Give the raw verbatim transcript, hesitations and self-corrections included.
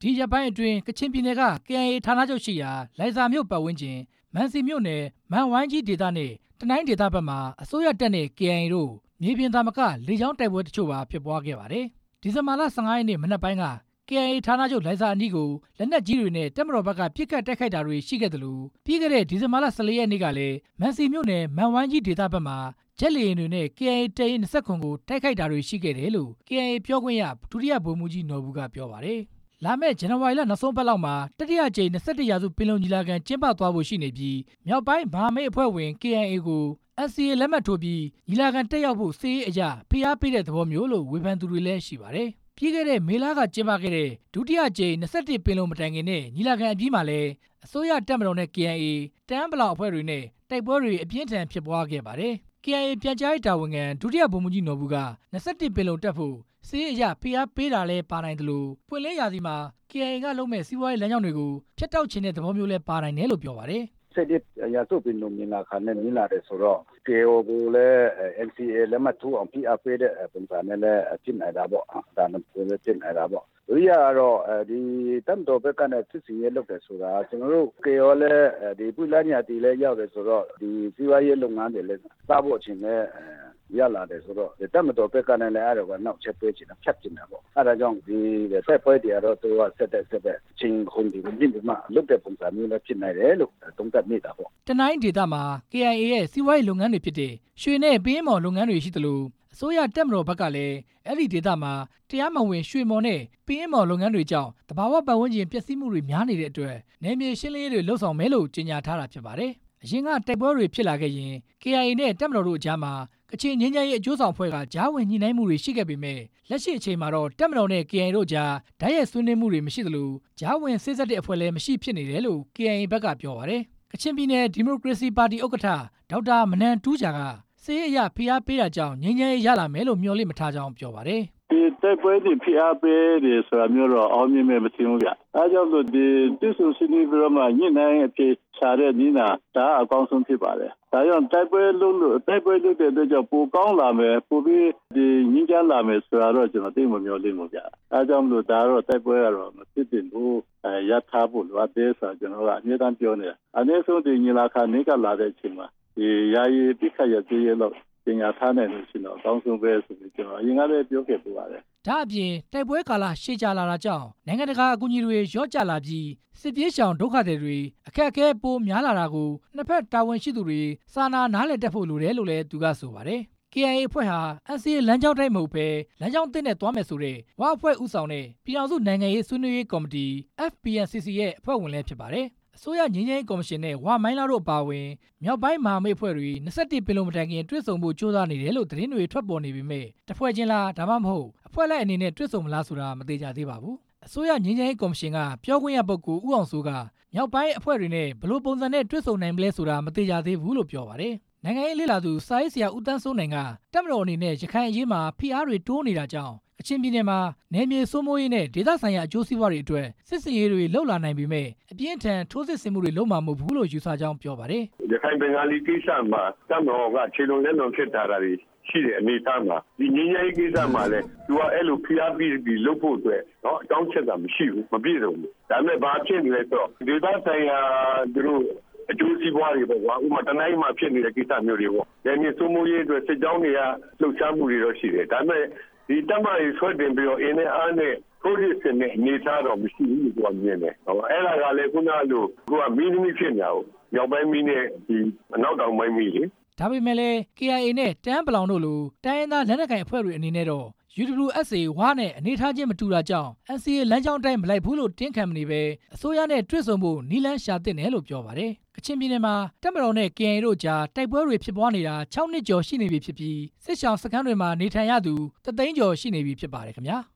ဒီရက်ပိုင်းအတွင်းကချင်ပြည်နယ်က ကေအိုင်အေ ဌာနချုပ်ရှိရာလိုင်ဇာမြို့ပတ်ဝန်းကျင်မန်စီမြို့နယ်မန်ဝိုင်းကြီးဒေသနဲ့တနိုင်းဒေသဘက်မှာအစိုးရတပ်နဲ့ ကေအိုင်အေ တို့မြေပြင်သာမကလေကြောင်းတိုက်ပွဲတချို့ပါဖြစ်ပွားခဲ့ပါတယ်။ဒီဇင်ဘာလ ၁၅ ရက်နေ့မနက်ပိုင်းက ကေအိုင်အေ ဌာနချုပ်လိုင်ဇာအနီးကိုလက်နက်ကြီးတွေနဲ့တပ်မတော်ဘက်ကပစ်ခတ်တိုက်ခိုက်တာတွေရှိခဲ့သလိုပြီးခဲ့တဲ့ဒီဇင်ဘာလ ၁၄ ရက်နေ့ကလည်းမန်စီမြို့နယ်မန်ဝိုင်းကြီးဒေသဘက်မှာဂျက်လေယာဉ်တွေနဲ့ ကေအိုင်အေ တပ်ရင်း ၂၇ ကိုတိုက်ခိုက်တာတွေရှိခဲ့တယ်လို့ ကေအိုင်အေ ပြောခွင့်ရဒုတိယဗိုလ်မှူးကြီးနော်ဘူကပြောပါတယ်။လာမယ့်ဇန်နဝါရီလနောက်ဆုံးပတ်လောက်မှာတတိယအကြိမ် ၂၁ ရာစုပင်လုံညီလာခံကျင်းပသွားဖို့ရှိနေပြီးမြောက်ပိုင်းမဟာမိတ်အဖွဲ့ဝင် ကေအိုင်အေ ကို အန်စီအေ လက်မှတ်ထိုးပြီးညီလာခံတက်ရောက်ဖို့စစ်ရေးအရဖိအားပေးတဲ့သဘောမျိုးလို့ဝေဖန်သူတွေလည်းရှိပါတယ်။ပြီးခဲ့တဲ့မေလကကျင်းပခဲ့တဲ့ဒုတိယအကြိမ် ၂၁ ပင်လုံမတိုင်ခင်နဲ့ညီလာခံအပြီးမှာလည်းအစိုးရတပ်မတော်နဲ့ ကေအိုင်အေ တအန်း အဖွဲ့တွေနဲ့တိုက်ပွဲတွေအပြင်းထန်ဖြစ်ပွားခဲ့ပါတယ်။ ကေအိုင်အေ ပြန်ကြားရေးတာဝန်ခံဒုတိယဗိုလ်မှူးကြီးနော်ဘူက၂၁ ပင်လုံတက်ဖို့စစ်ရေးအရဖိအားပေးတာလည်းပါနိုင်သလိုပွင့်လင်းရာသီမှာ ကေအိုင်အေ ကလုပ်မဲ့စီးပွားရေးလမ်းကြောင်းတွေကိုဖျက်တောက်ချင်တဲ့သဘောမျိုးလည်းပါနိုင်တယ်လို့ပြောပါတယ်။ဆက်လက်ရာစုပင်လုံညီလာခံနဲ့ညီလာတယ်ဆိုတော့ ကေအို ကိုလည်း အန် စီ အေ လက်မှတ်ထိုးအောင်ဖိအားပေးတဲ့ပုံစံနဲ့လည်းဖြစ်နိုင်တာပေါ့။ဒါနဲ့ဖြစ်နိုင်တာပေါ့။ဒုတိယကတော့ဒီတပ်မတော်ဘက်ကနဲ့စစ်စင်ရေးလုပ်တယ်ဆိုတာကျွန်တော်တို့ ကေအို လည်းဒီပွင့်လင်းရာသီလည်းရောက်တယ်ဆိုတော့ဒီစီးပွားရေးလုပ်ငန်းတွေလည်းစဖို့အချိန်လည်းရလာတယ်ဆိုတော့တပ်မတော်ဘက်ကနဲ့လည်းအဲ့ဒါကနောက်ချက်ပေးချင်တာဖြတ်ချင်တာပေါ့အဲ့ဒါကြောင့်ဒီဆက်ပွဲတွေကတော့သူကဆက်တဲ့ဆက်တဲ့ချင်းခုန်ဒီမြင့်ဒီမှာလုပ်တဲ့ပုံစံမျိုးလည်းဖြစ်နိုင်တယ်လို့သုံးသပ်မိတာပေါ့တနိုင်းဒေသမှာ ကေအိုင်အေ ရဲ့စီးပွားရေးလုပ်ငန်းတွေဖြစ်တဲ့ရွှေနဲ့ပင်းမော်လုပ်ငန်းတွေရှိသလိုအစိုးရတပ်မတော်ဘက်ကလည်းအဲ့ဒီဒေသမှာတရားမဝင်ရွှေမော်နဲ့ပင်းမော်လုပ်ငန်းတွေကြောင့်တဘာဝပတ်ဝန်းကျင်ပျက်စီးမှုတွေများနေတဲ့အတွက်နယ်မြေရှင်းလင်းရေးတွေလှုပ်ဆောင်မယ်လို့ကြေညာထားတာဖြစ်ပါတယ်အရင်ကတိုက်ပွဲတွေဖြစ်လာခဲ့ရင် ကေအိုင်အေ နဲ့တပ်မတော်တို့အကြားမှာကချင်ငြိမ်းချမ်းရေးအကျိုးဆောင်အဖွဲ့ကကြားဝင်ညှိနှိုင်းမှုတွေရှိခဲ့ပေမဲ့လက်ရှိအချိန်မှာတော့တပ်မတော်နဲ့ ကေအိုင်အေ တို့ကြားဓာတ်ရိုက်ဆွေးနွေးမှုတွေမရှိသလိုကြားဝင်စေ့စပ်တဲ့အဖွဲ့လည်းမရှိဖြစ်နေတယ်လို့ ကေအိုင်အေ ဘက်ကပြောပါတယ်ကချင်ပြည်နယ်ဒီမိုကရေစီပါတီဥက္ကဋ္ဌဒေါက်တာမနန်တူးဂျာကစစ်ရေးအရဖိအားပေးတာကြောင့်ငြိမ်းချမ်းရေးရလာမယ်လို့မျှော်လင့်မထားကြောင်းပြောပါတယ်ဒီတိုက်ပွဲတွေဖိအားပေးတယ်ဆိုတာမျိုးတော့အောင်မြင်မယ်မထင်ဘူးဗျ။အဲကြောင့်လို့ဒီတိစုစနီပြီးတော့မှညှိနှိုင်းအပြေချတဲ့နည်းနာဒါအကောင်းဆုံးဖြစ်ပါတယ်။ဒါကြောင့်တိုက်ပွဲလုံးလို့တိုက်ပွဲလုပ်တဲ့အတွက်ကြောင့်ပိုကောင်းလာမယ်ပိုပြီးဒီညှိနှိုင်းလာမယ်ဆိုတာတော့ကျွန်တော်သိမမျှော်လင့်ဘူးဗျ။အဲကြောင့်လို့ဒါတော့တိုက်ပွဲကတော့မဖြစ်တင်ဘူးအဲရထားဖို့လိုအပ်တယ်ဆိုတာကျွန်တော်ကအမြဲတမ်းပြောနေတာ။အနည်းဆုံးဒီညီလာခံနေကလာတဲ့အချိန်မှာဒီယာယီပြစ်ခတ်ရသေးရဲ့လို့ပညာထားနိုင်လို့ရှိတော့အကောင်းဆုံးပဲဆိုပြီးကျွန်တော်အရင်ကလည်းပြောခဲ့ပူပါတယ်။ဒါအပြင်တိုက်ပွဲကာလရှည်ကြာလာတာကြောင့်နိုင်ငံတကာအကူအညီတွေရော့ကျလာပြီးစစ်ပြေးရှောင်ဒုက္ခသည်တွေအခက်အခဲပိုများလာတာကိုနှစ်ဖက်တာဝန်ရှိသူတွေစာနာနားလည်တတ်ဖို့လိုတယ်လို့လည်းသူကဆိုပါတယ်။ ကေအိုင်အေ အဖွဲ့ဟာ အန် စီ အေ လမ်းကြောင်းတိုင်းမဟုတ်ဘဲလမ်းကြောင်းသစ်နဲ့သွားမယ်ဆိုတဲ့ဝအဖွဲ့ဦးဆောင်တဲ့ပြည်ထောင်စုနိုင်ငံရေးဆွေးနွေးရေးကော်မတီ အက်ဖ် ပီ အန် စီ စီ ရဲ့အဖွဲ့ဝင်လည်းဖြစ်ပါတယ်။အစိုးရငြိမ်းချမ်းရေးကော်မရှင်နဲ့ဝမိုင်းလားတို့အပါအဝင်မြောက်ပိုင်းမဟာမိတ်အဖွဲ့တွေ၂၁ပင်လုံမတိုင်ခင်တွေ့ဆုံဖို့ကြိုးစားနေတယ်လို့သတင်းတွေထွက်ပေါ်နေပေမဲ့တစ်ဖွဲ့ချင်းလားဒါမှမဟုတ်အဖွဲ့လိုက်အနေနဲ့တွေ့ဆုံမလားဆိုတာမသေချာသေးပါဘူး။အစိုးရငြိမ်းချမ်းရေးကော်မရှင်ကပြောခွင့်ရပုဂ္ဂိုလ်ဦးအောင်စိုးကမြောက်ပိုင်းအဖွဲ့တွေနဲ့ဘယ်လိုပုံစံနဲ့တွေ့ဆုံနိုင်မလဲဆိုတာမသေချာသေးဘူးလို့ပြောပါတယ်။နိုင်ငံရေးလေ့လာသူစာရေးဆရာဦးတန်းစိုးနိုင်ကတပ်မတော်အနေနဲ့ရခိုင်အရေးမှာဖိအားတွေတိုးနေတာကြောင့်ကချင်ပြည်နယ်မှာနယ်မြေစိုးမိုးရေးနဲ့ဒေသဆိုင်ရာအကျိုးစီးပွားတွေအတွက်စစ်စင်ရေးတွေလှုပ်လာနိုင်ပေမဲ့အပြင်းထန်ထိုးစစ်ဆင်မှုတွေလုပ်မှာမဟုတ်ဘူးလို့ယူဆကြောင်းပြောပါတယ်။ရခိုင်ဘင်္ဂါလီကိစ္စမှာတပ်မတော်ကခြေလုံးလက်လုံးဖြစ်တာတွေရှိတဲ့အနေအထားမှာဒီငြိမ်းချမ်းရေးကိစ္စမှာလည်းသူကအဲ့လိုဖိအားပြီးပြီးလုပ်ဖို့အတွက်နော်အကြောင်းချက်ကမရှိဘူးမပြည့်စုံဘူး။ဒါပေမဲ့ဘာဖြစ်နေလဲဆိုတော့ဒေသဆိုင်ရာသူတို့အကျိုးစီးပွားတွေပေါ့ကွာဥပမာတနိုင်းမှာဖြစ်နေတဲ့ကိစ္စမျိုးတွေပေါ့။နယ်မြေစိုးမိုးရေးအတွက်စစ်ကြောင်းတွေကလှုပ်ရှားမှုတွေတော့ရှိတယ်။ဒါပေမဲ့ဒီတပ်မရေးဆွဲတင်ပြီးတော့အင်းနဲ့အားနဲ့ထိုးရစ်စင်နဲ့အနေထားတော့မရှိဘူးလို့ပြောမြင်တယ်။ဟောအဲ့ဒါကလည်းခုနကလိုခုကမီးမီးဖြစ်နေတာကိုမြောက်ပိုင်းမီးနဲ့ဒီအနောက်တောင်ပိုင်းမီးလေဒါပေမဲ့လည်း ကေအိုင်အေ နဲ့တအန်း တို့လိုတိုင်းရင်းသားလက်နက်ကိုင်အဖွဲ့တွေအနေနဲ့တော့ ယူ ဒဘလျူ အက်စ် အေ ဝါနဲ့အနေထားချင်းမတူတာကြောင့် အန် စီ အေ လမ်းကြောင်းတိုင်းမလိုက်ဘူးလို့တင်းခံမနေပဲအစိုးရနဲ့တွေ့ဆုံဖို့နီးလန်းရှာသင့်တယ်လို့ပြောပါတယ်။ကချင်ပြည်နယ်မှာတပ်မတော်နဲ့ ကေအိုင်အေ တို့ကြားတိုက်ပွဲတွေဖြစ်ပွားနေတာ၆နှစ်ကျော်ရှိနေပြီဖြစ်ပြီးစစ်ရှောင်စခန်းတွေမှာနေထိုင်ရသူတသိန်းကျော်ရှိနေပြီဖြစ်ပါတယ်ခင်ဗျာ။